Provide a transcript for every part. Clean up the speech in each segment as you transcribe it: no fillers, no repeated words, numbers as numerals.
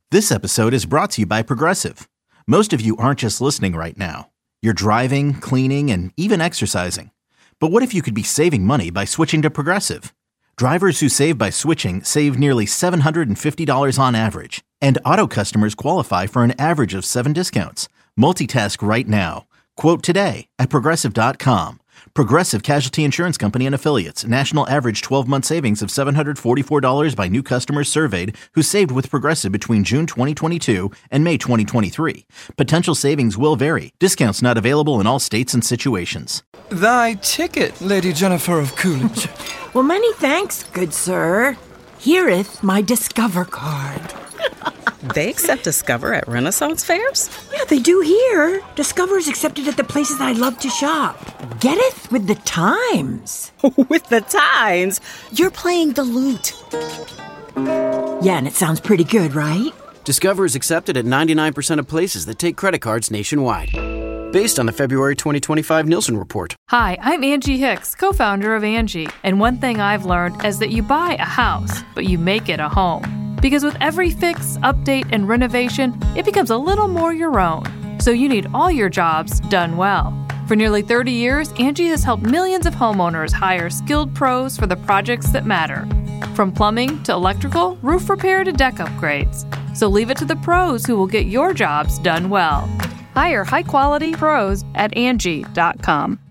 This episode is brought to you by Progressive. Most of you aren't just listening right now. You're driving, cleaning, and even exercising. But what if you could be saving money by switching to Progressive? Drivers who save by switching save nearly $750 on average. And auto customers qualify for an average of 7 discounts. Multitask right now. Quote today at Progressive.com. Progressive Casualty Insurance Company and Affiliates. National average 12-month savings of $744 by new customers surveyed who saved with Progressive between June 2022 and May 2023. Potential savings will vary. Discounts not available in all states and situations. Thy ticket, Lady Jennifer of Coolidge. Well, many thanks, good sir. Here'th my Discover card. They accept Discover at Renaissance fairs? Yeah, they do here. Discover is accepted at the places I love to shop. Getteth with the times. With the times? You're playing the lute. Yeah, and it sounds pretty good, right? Discover is accepted at 99% of places that take credit cards nationwide. Based on the February 2025 Nielsen report. Hi, I'm Angie Hicks, co-founder of Angie. And one thing I've learned is that you buy a house, but you make it a home. Because with every fix, update, and renovation, it becomes a little more your own. So you need all your jobs done well. For nearly 30 years, Angie has helped millions of homeowners hire skilled pros for the projects that matter. From plumbing to electrical, roof repair to deck upgrades. So leave it to the pros who will get your jobs done well. Hire high-quality pros at Angie.com.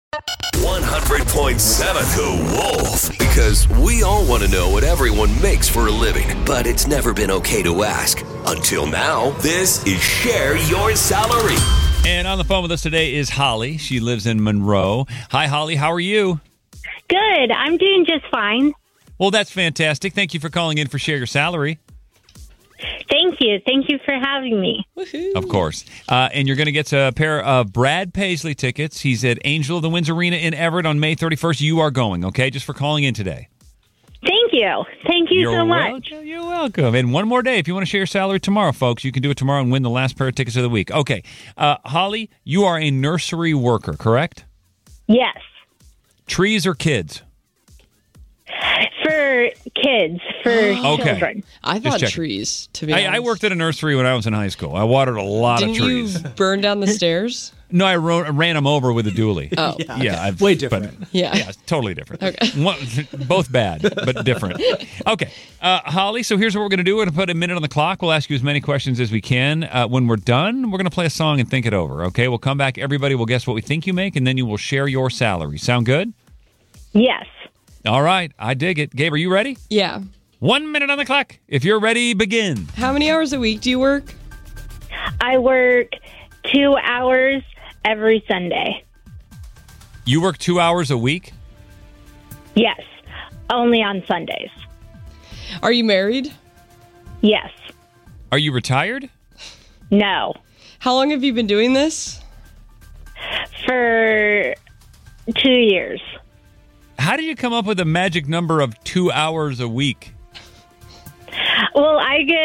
100.7 The Wolf. Because we all want to know what everyone makes for a living, but it's never been okay to ask. Until now, this is Share Your Salary. And on the phone with us today is Holly. She lives in Monroe. Hi, Holly. How are you? Good. I'm doing just fine. Well, that's fantastic. Thank you for calling in for Share Your Salary. Thank you. Thank you for having me. Woohoo. Of course. And you're going to get a pair of Brad Paisley tickets. He's at Angel of the Winds Arena in Everett on May 31st. You are going, okay? Just for calling in today. Thank you. Thank you so much. You're welcome. And one more day. If you want to share your salary tomorrow, folks, you can do it tomorrow and win the last pair of tickets of the week. Okay. Holly, you are a nursery worker, correct? Yes. Trees or kids? For kids, for children. I thought trees, to be honest. I worked at a nursery when I was in high school. I watered a lot of trees. Didn't you burn down the stairs? No, I ran them over with a dually. Oh. Yeah. Way different. Yeah, totally different. Okay. Both bad, but different. Okay. Holly, so here's what we're going to do. We're going to put a minute on the clock. We'll ask you as many questions as we can. When we're done, we're going to play a song and think it over, okay? We'll come back. Everybody will guess what we think you make, and then you will share your salary. Sound good? Yes. All right. I dig it. Gabe, are you ready? Yeah. 1 minute on the clock. If you're ready, begin. How many hours a week do you work? I work 2 hours every Sunday. You work 2 hours a week? Yes. Only on Sundays. Are you married? Yes. Are you retired? No. How long have you been doing this? For 2 years. How did you come up with a magic number of 2 hours a week? Well,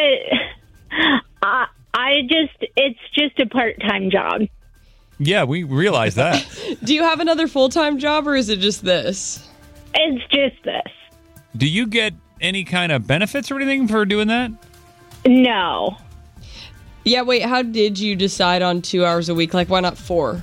it's just a part-time job. Yeah, we realize that. Do you have another full-time job, or is it just this? It's just this. Do you get any kind of benefits or anything for doing that? No. Yeah, wait, how did you decide on 2 hours a week? Like, why not 4?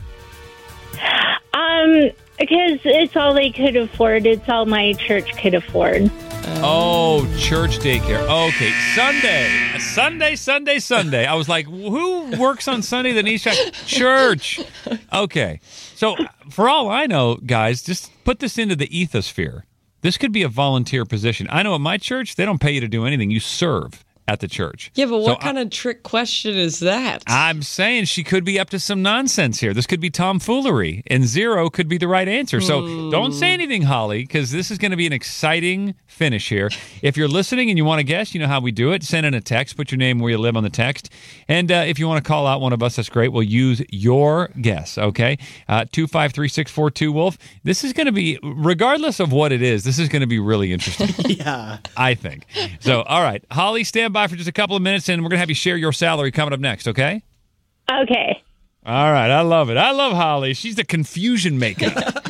Because it's all they could afford. It's all my church could afford. Oh, church daycare. Okay, Sunday. I was like, who works on Sunday that needs church? Okay. So, for all I know, guys, just put this into the ethosphere. This could be a volunteer position. I know at my church, they don't pay you to do anything. You serve at the church. Yeah, but what kind of trick question is that? I'm saying she could be up to some nonsense here. This could be tomfoolery, and 0 could be the right answer. So don't say anything, Holly, because this is going to be an exciting finish here. If you're listening and you want to guess, you know how we do it. Send in a text. Put your name where you live on the text. And if you want to call out one of us, that's great. We'll use your guess, okay? 253-642-WOLF. This is going to be, regardless of what it is, this is going to be really interesting. Yeah. I think. So, all right. Holly, stand by for just a couple of minutes, and we're going to have you share your salary coming up next, okay? Okay. All right, I love it. I love Holly. She's the confusion maker.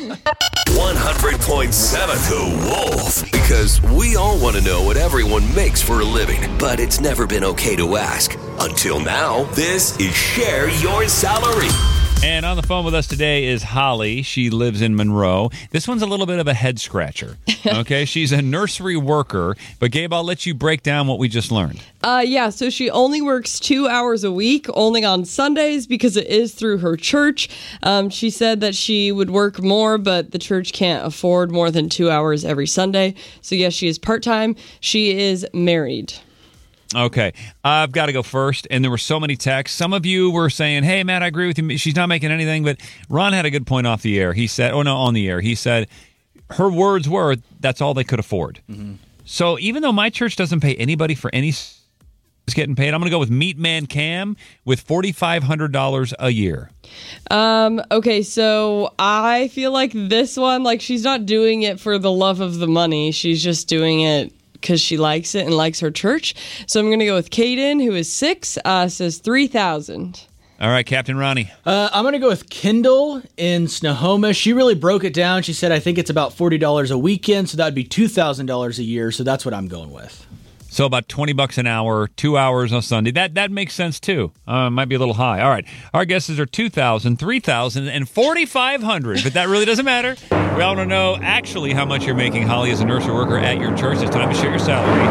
100.7 The Wolf. Because we all want to know what everyone makes for a living, but it's never been okay to ask. Until now, this is Share Your Salary. And on the phone with us today is Holly. She lives in Monroe. This one's a little bit of a head scratcher. Okay, she's a nursery worker. But Gabe, I'll let you break down what we just learned. So she only works 2 hours a week, only on Sundays because it is through her church. She said that she would work more, but the church can't afford more than 2 hours every Sunday. So yes, she is part-time. She is married. Okay, I've got to go first, and there were so many texts. Some of you were saying, hey, Matt, I agree with you. She's not making anything, but Ron had a good point off the air. He said, on the air. He said, her words were, that's all they could afford. Mm-hmm. So even though my church doesn't pay anybody for any is getting paid, I'm going to go with Meat Man Cam with $4,500 a year. Okay, so I feel like this one, like she's not doing it for the love of the money. She's just doing it because she likes it and likes her church. So I'm going to go with Caden, who is 6, says $3,000. All right, Captain Ronnie. I'm going to go with Kendall in Snohomish. She really broke it down. She said, I think it's about $40 a weekend, so that would be $2,000 a year. So that's what I'm going with. So about $20 an hour, 2 hours on Sunday. That makes sense, too. Might be a little high. All right. Our guesses are $2,000, $3,000, and $4,500. But that really doesn't matter. We all want to know actually how much you're making, Holly, as a nursery worker at your church. It's time to share your salary.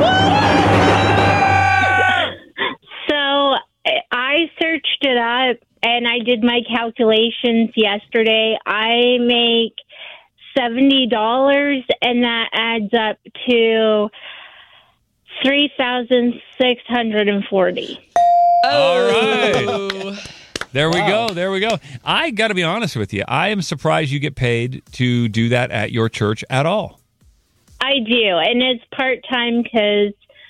So I searched it up, and I did my calculations yesterday. I make $70, and that adds up to $3,640. All right. There we go. There we go. I got to be honest with you. I am surprised you get paid to do that at your church at all. I do. And it's part-time because,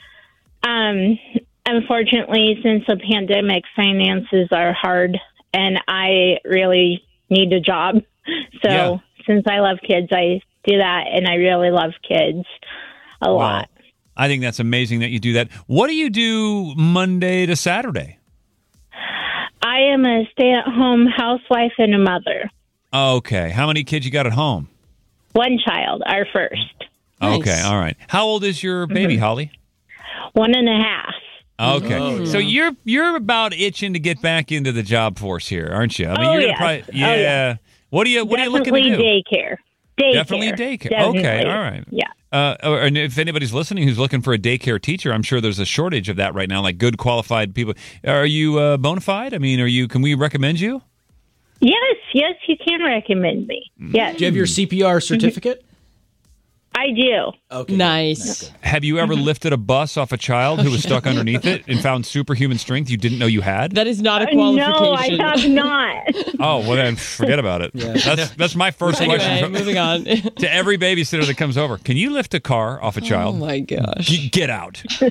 unfortunately, since the pandemic, finances are hard, and I really need a job. So since I love kids, I do that, and I really love kids a lot. I think that's amazing that you do that. What do you do Monday to Saturday? I am a stay-at-home housewife and a mother. Okay. How many kids you got at home? One child, our first. Okay. Nice. All right. How old is your baby, Holly? 1.5. Okay. Oh, yeah. So you're about itching to get back into the job force here, aren't you? I mean, you're gonna probably, yeah. What are you looking to do? Daycare. Definitely daycare. Definitely. Okay. All right. Yeah. And if anybody's listening who's looking for a daycare teacher, I'm sure there's a shortage of that right now, like good qualified people. Are you bona fide? I mean, can we recommend you? Yes, you can recommend me. Yes. Do you have your CPR certificate? I do. Okay. Nice. Have you ever lifted a bus off a child who was stuck underneath it and found superhuman strength you didn't know you had? That is not a qualification. No, I have not. Oh, well then forget about it. That's my first question. Moving on. To every babysitter that comes over. Can you lift a car off a child? Oh my gosh. Get out. Well,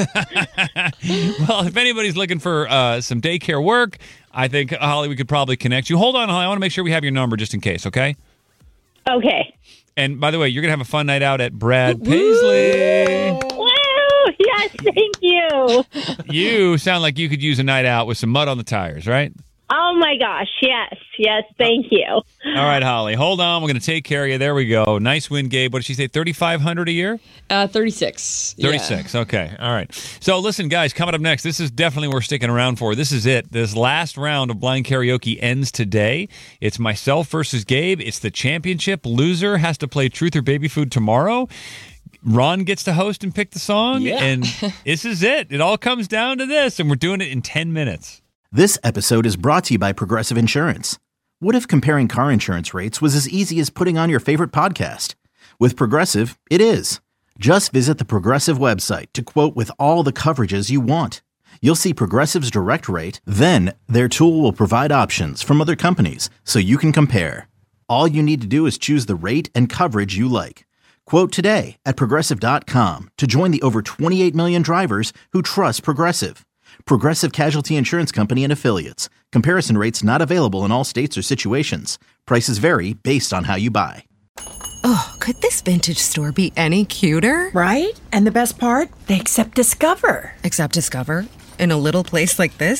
if anybody's looking for some daycare work, I think, Holly, we could probably connect you. Hold on, Holly. I want to make sure we have your number just in case, okay? Okay. And by the way, you're going to have a fun night out at Brad Paisley. Woo! Yes, thank you. You sound like you could use a night out with some mud on the tires, right? Oh my gosh, yes, thank you. All right, Holly, hold on. We're going to take care of you. There we go. Nice win, Gabe. What did she say, $3,500 a year? 36. 36, okay. All right. So listen, guys, coming up next, this is definitely worth sticking around for. This is it. This last round of blind karaoke ends today. It's myself versus Gabe. It's the championship. Loser has to play Truth or Baby Food tomorrow. Ron gets to host and pick the song, and this is it. It all comes down to this, and we're doing it in 10 minutes. This episode is brought to you by Progressive Insurance. What if comparing car insurance rates was as easy as putting on your favorite podcast? With Progressive, it is. Just visit the Progressive website to quote with all the coverages you want. You'll see Progressive's direct rate, then their tool will provide options from other companies so you can compare. All you need to do is choose the rate and coverage you like. Quote today at Progressive.com to join the over 28 million drivers who trust Progressive. Progressive Casualty Insurance Company and Affiliates. Comparison rates not available in all states or situations. Prices vary based on how you buy. Oh, could this vintage store be any cuter? Right? And the best part? They accept Discover. Accept Discover? In a little place like this?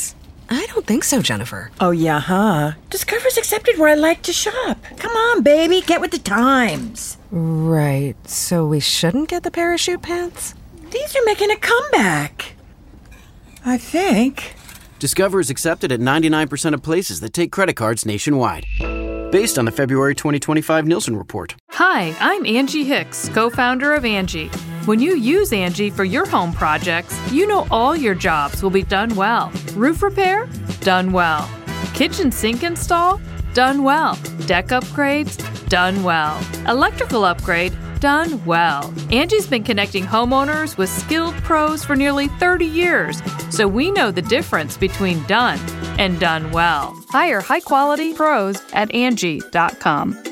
I don't think so, Jennifer. Oh, yeah, huh? Discover's accepted where I like to shop. Come on, baby, get with the times. Right, so we shouldn't get the parachute pants? These are making a comeback. I think. Discover is accepted at 99% of places that take credit cards nationwide. Based on the February 2025 Nielsen report. Hi, I'm Angie Hicks, co-founder of Angie. When you use Angie for your home projects, you know all your jobs will be done well. Roof repair? Done well. Kitchen sink install? Done well. Deck upgrades? Done well. Electrical upgrade? Done well. Angie's been connecting homeowners with skilled pros for nearly 30 years, so we know the difference between done and done well. Hire high-quality pros at Angie.com.